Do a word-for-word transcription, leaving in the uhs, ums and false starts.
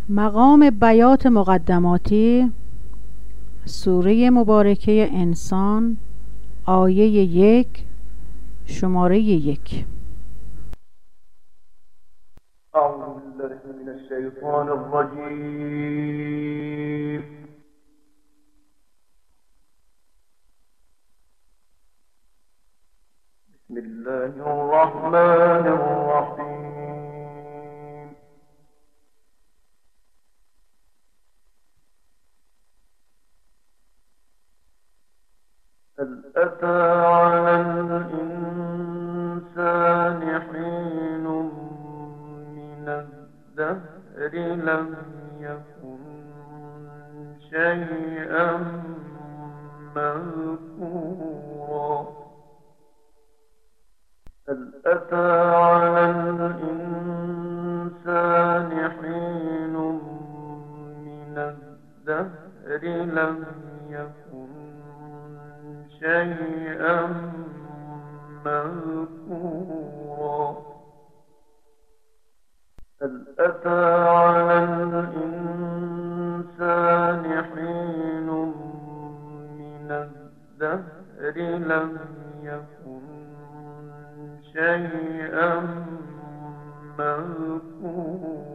مقام بیات مقدماتی، سوره مبارکه انسان، آیه یک، شماره یک. أعوذ بالله من الشيطان الرجيم. بسم الله الرحمن الرحيم. هل أتى على الإنسان حين من الدهر لم يكن شيئا مذكورا. هل أتى على الإنسان حين من الدهر لم يكن شيئا مذكورا. هل أتى على الإنسان حين من الدهر لم يكن شيئا مذكورا.